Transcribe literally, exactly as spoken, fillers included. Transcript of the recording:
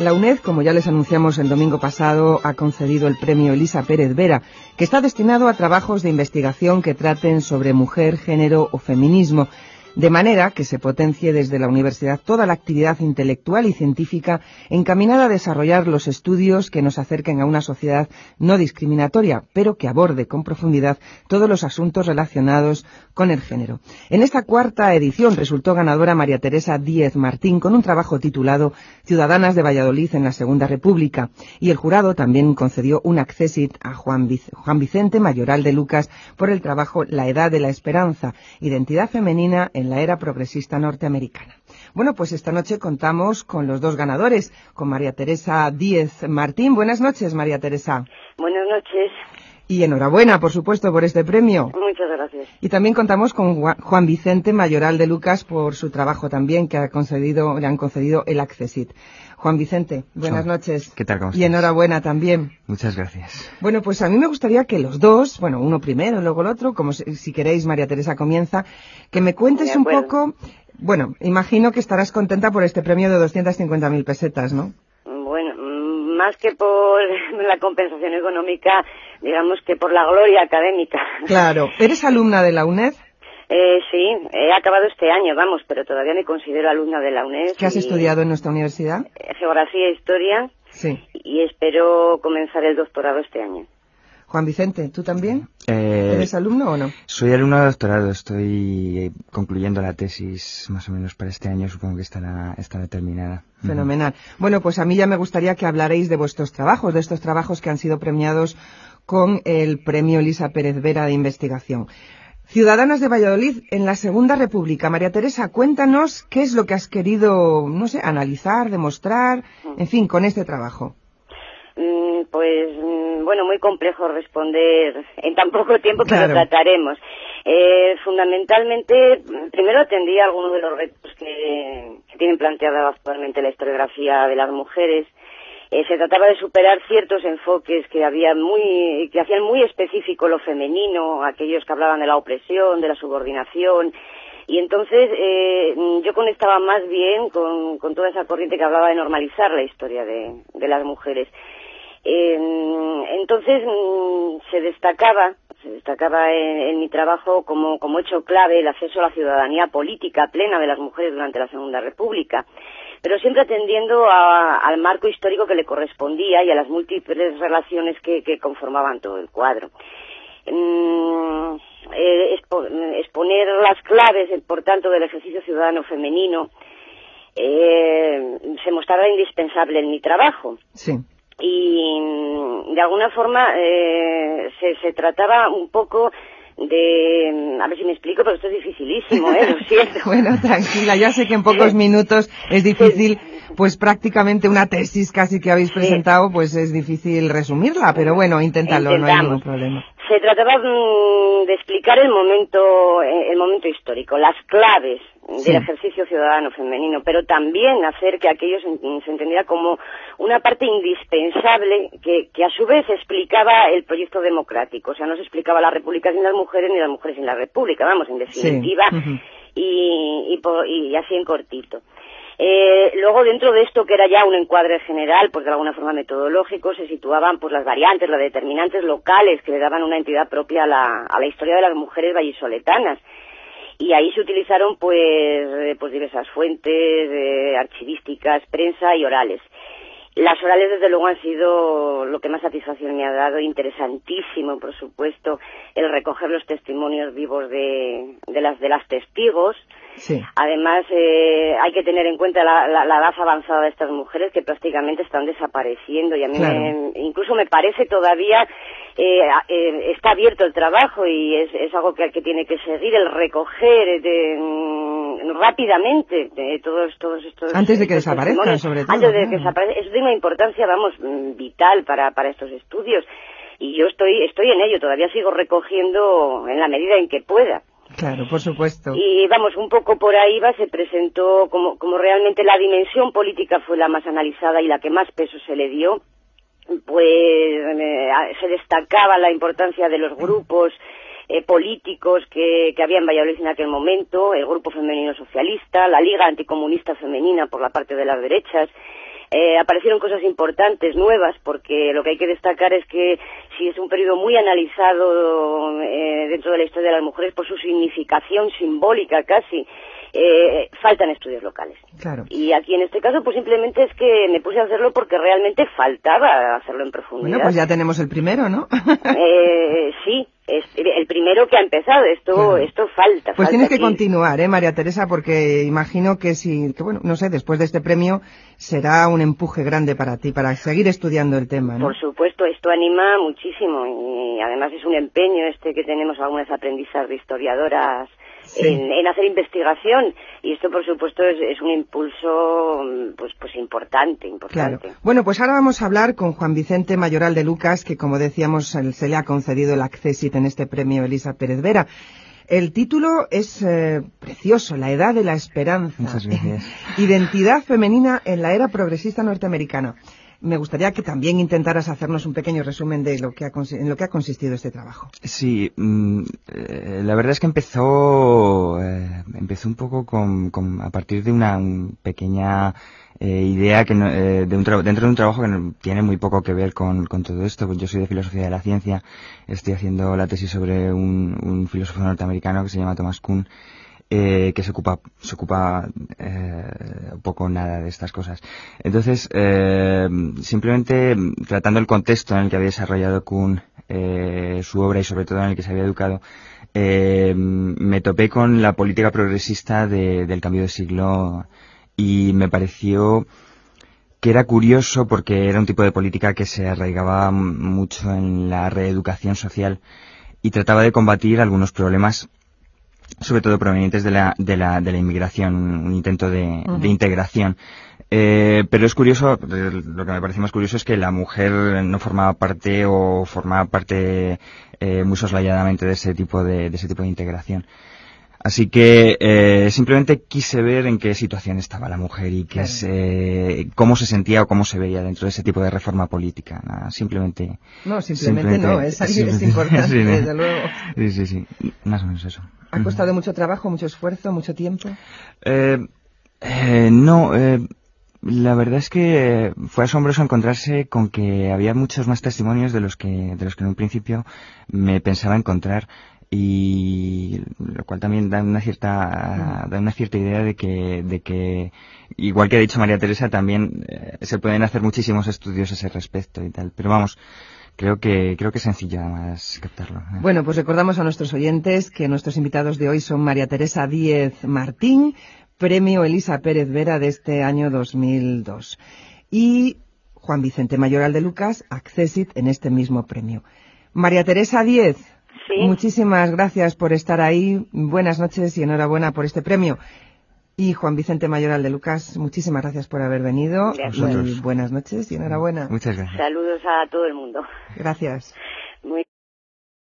La UNED, como ya les anunciamos el domingo pasado, ha concedido el premio Elisa Pérez Vera, que está destinado a trabajos de investigación que traten sobre mujer, género o feminismo, de manera que se potencie desde la universidad toda la actividad intelectual y científica encaminada a desarrollar los estudios que nos acerquen a una sociedad no discriminatoria, pero que aborde con profundidad todos los asuntos relacionados con el género. En esta cuarta edición resultó ganadora María Teresa Díez Martín con un trabajo titulado Ciudadanas de Valladolid en la Segunda República, y el jurado también concedió un accésit a Juan, Vic- Juan Vicente Mayoral de Lucas por el trabajo La Edad de la Esperanza, identidad femenina en la era progresista norteamericana. Bueno, pues esta noche contamos con los dos ganadores, con María Teresa Díez Martín. Buenas noches, María Teresa. Buenas noches. Y enhorabuena, por supuesto, por este premio. Muchas gracias. Y también contamos con Juan Vicente Mayoral de Lucas por su trabajo también, que ha concedido, le han concedido el accésit. Juan Vicente, buenas Hola. noches. ¿Qué tal? ¿Cómo Y estás? enhorabuena también. Muchas gracias. Bueno, pues a mí me gustaría que los dos, bueno, uno primero, luego el otro, como si, si queréis, María Teresa comienza, que me cuentes un poco, bueno, imagino que estarás contenta por este premio de doscientas cincuenta mil pesetas, ¿no? Bueno, más que por la compensación económica, digamos que por la gloria académica. Claro. ¿Eres alumna de la UNED? Eh, sí, he acabado este año, vamos, pero todavía me considero alumna de la UNED. ¿Qué has y, estudiado en nuestra universidad? eh, Geografía e Historia. Sí. Y espero comenzar el doctorado este año. Juan Vicente, ¿tú también? Eh, ¿Eres alumno o no? Soy alumno de doctorado, estoy concluyendo la tesis más o menos para este año, supongo que estará, estará terminada. Fenomenal. Bueno, pues a mí ya me gustaría que hablarais de vuestros trabajos, de estos trabajos que han sido premiados con el premio Elisa Pérez Vera de investigación. Ciudadanas de Valladolid en la Segunda República. María Teresa, cuéntanos qué es lo que has querido, no sé, analizar, demostrar, en fin, con este trabajo. Mm, Pues, mm, bueno, muy complejo responder en tan poco tiempo, pero Claro. trataremos. Eh, fundamentalmente, primero atendí a algunos de los retos que, que tienen planteada actualmente la historiografía de las mujeres. Eh, se trataba de superar ciertos enfoques que había muy, que hacían muy específico lo femenino, aquellos que hablaban de la opresión, de la subordinación, y entonces eh, yo conectaba más bien con, con toda esa corriente que hablaba de normalizar la historia de, de las mujeres. Eh, entonces se destacaba, se destacaba en, en mi trabajo como, como hecho clave el acceso a la ciudadanía política plena de las mujeres durante la Segunda República, pero siempre atendiendo a, al marco histórico que le correspondía y a las múltiples relaciones que, que conformaban todo el cuadro. Mm, eh, expo, exponer las claves, por tanto, del ejercicio ciudadano femenino eh, se mostraba indispensable en mi trabajo. Sí. Y de alguna forma eh, se, se trataba un poco de... A ver si me explico, pero esto es dificilísimo, ¿eh? Lo siento. Bueno, tranquila, ya sé que en pocos minutos es difícil, pues prácticamente una tesis casi que habéis presentado, pues es difícil resumirla, pero bueno, inténtalo, no hay ningún problema. Se trataba mm, de explicar el momento, el momento histórico, las claves Sí. del ejercicio ciudadano femenino, pero también hacer que aquello se, se entendiera como una parte indispensable que, que a su vez explicaba el proyecto democrático. O sea, no se explicaba la República sin las mujeres ni las mujeres sin la República, vamos, en definitiva, Sí. Uh-huh. y, y, por, y así en cortito. Eh, luego, dentro de esto, que era ya un encuadre general, pues de alguna forma metodológico, se situaban pues las variantes, las determinantes locales que le daban una entidad propia a la, a la historia de las mujeres vallisoletanas. Y ahí se utilizaron pues, eh, pues diversas fuentes, eh, archivísticas, prensa y orales. Las orales, desde luego, han sido lo que más satisfacción me ha dado, interesantísimo, por supuesto, el recoger los testimonios vivos de, de las de las testigos. Sí. Además, eh, hay que tener en cuenta la, la, la edad avanzada de estas mujeres que prácticamente están desapareciendo, y a mí Claro. me, incluso me parece todavía eh, eh, está abierto el trabajo y es, es algo que, que tiene que seguir, el recoger de, mm, rápidamente de todos, todos estos... Antes de que estos desaparezcan, sobre todo. Antes de que Claro. desaparezcan. Es de una importancia, vamos, vital para, para estos estudios. Y yo estoy, estoy en ello, todavía sigo recogiendo en la medida en que pueda. Claro, por supuesto. Y vamos, un poco por ahí va, se presentó como, como realmente la dimensión política fue la más analizada y la que más peso se le dio, pues eh, se destacaba la importancia de los grupos eh, políticos que, que había en Valladolid en aquel momento, el Grupo Femenino Socialista, la Liga Anticomunista Femenina por la parte de las derechas, eh, aparecieron cosas importantes, nuevas, porque lo que hay que destacar es que si es un periodo muy analizado eh, dentro de la historia de las mujeres por su significación simbólica casi, eh, faltan estudios locales. Claro. Y aquí en este caso pues simplemente es que me puse a hacerlo porque realmente faltaba hacerlo en profundidad. Bueno, pues ya tenemos el primero, ¿no? eh, sí. Es el primero que ha empezado, esto claro. esto falta. Pues falta tienes que aquí. continuar, ¿eh, María Teresa? Porque imagino que si, que bueno, no sé, después de este premio será un empuje grande para ti, para seguir estudiando el tema, ¿no? Por supuesto, esto anima muchísimo y además es un empeño este que tenemos algunas aprendizas de historiadoras sí. en, en hacer investigación y esto por supuesto es, es un impulso pues pues importante, importante. Claro. Bueno, pues ahora vamos a hablar con Juan Vicente Mayoral de Lucas, que como decíamos se le ha concedido el Accessit en este premio Elisa Pérez Vera. El título es eh, precioso, La Edad de la Esperanza. Muchas gracias. Identidad femenina en la era progresista norteamericana. Me gustaría que también intentaras hacernos un pequeño resumen de lo que ha, en lo que ha consistido este trabajo. Sí, mm, eh, la verdad es que empezó eh, empezó un poco con, con a partir de una un pequeña eh, idea que no, eh, de un tra- dentro de un trabajo que no, tiene muy poco que ver con, con todo esto. Yo soy de filosofía de la ciencia, estoy haciendo la tesis sobre un, un filósofo norteamericano que se llama Thomas Kuhn. Eh, que se ocupa se ocupa eh, poco o nada de estas cosas. Entonces, eh, simplemente tratando el contexto en el que había desarrollado Kuhn eh, su obra y sobre todo en el que se había educado, eh, me topé con la política progresista de, del cambio de siglo y me pareció que era curioso porque era un tipo de política que se arraigaba mucho en la reeducación social y trataba de combatir algunos problemas sobre todo provenientes de la de la de la inmigración, un intento de, uh-huh. de integración. Eh, pero es curioso, lo que me parece más curioso es que la mujer no formaba parte o formaba parte eh, muy soslayadamente de ese tipo de, de ese tipo de integración. Así que eh, simplemente quise ver en qué situación estaba la mujer y qué claro. se, cómo se sentía o cómo se veía dentro de ese tipo de reforma política. Nada, simplemente. No, simplemente, simplemente no, es, es importante, sí, desde luego. Sí, sí, sí, más o menos eso. ¿Ha costado mucho trabajo, mucho esfuerzo, mucho tiempo? Eh, eh, no, eh, la verdad es que fue asombroso encontrarse con que había muchos más testimonios de los que, de los que en un principio me pensaba encontrar. Y lo cual también da una cierta da una cierta idea de que de que igual que ha dicho María Teresa también eh, se pueden hacer muchísimos estudios a ese respecto y tal, pero vamos, creo que creo que es sencillo además captarlo. ¿eh? Bueno, pues recordamos a nuestros oyentes que nuestros invitados de hoy son María Teresa Díez Martín, Premio Elisa Pérez Vera de este año dos mil dos, y Juan Vicente Mayoral de Lucas, Accessit en este mismo premio. María Teresa Díez, sí. Muchísimas gracias por estar ahí. Buenas noches y enhorabuena por este premio. Y Juan Vicente Mayoral de Lucas, muchísimas gracias por haber venido. Y buenas noches y enhorabuena. Muchas gracias. Saludos a todo el mundo. Gracias. Muy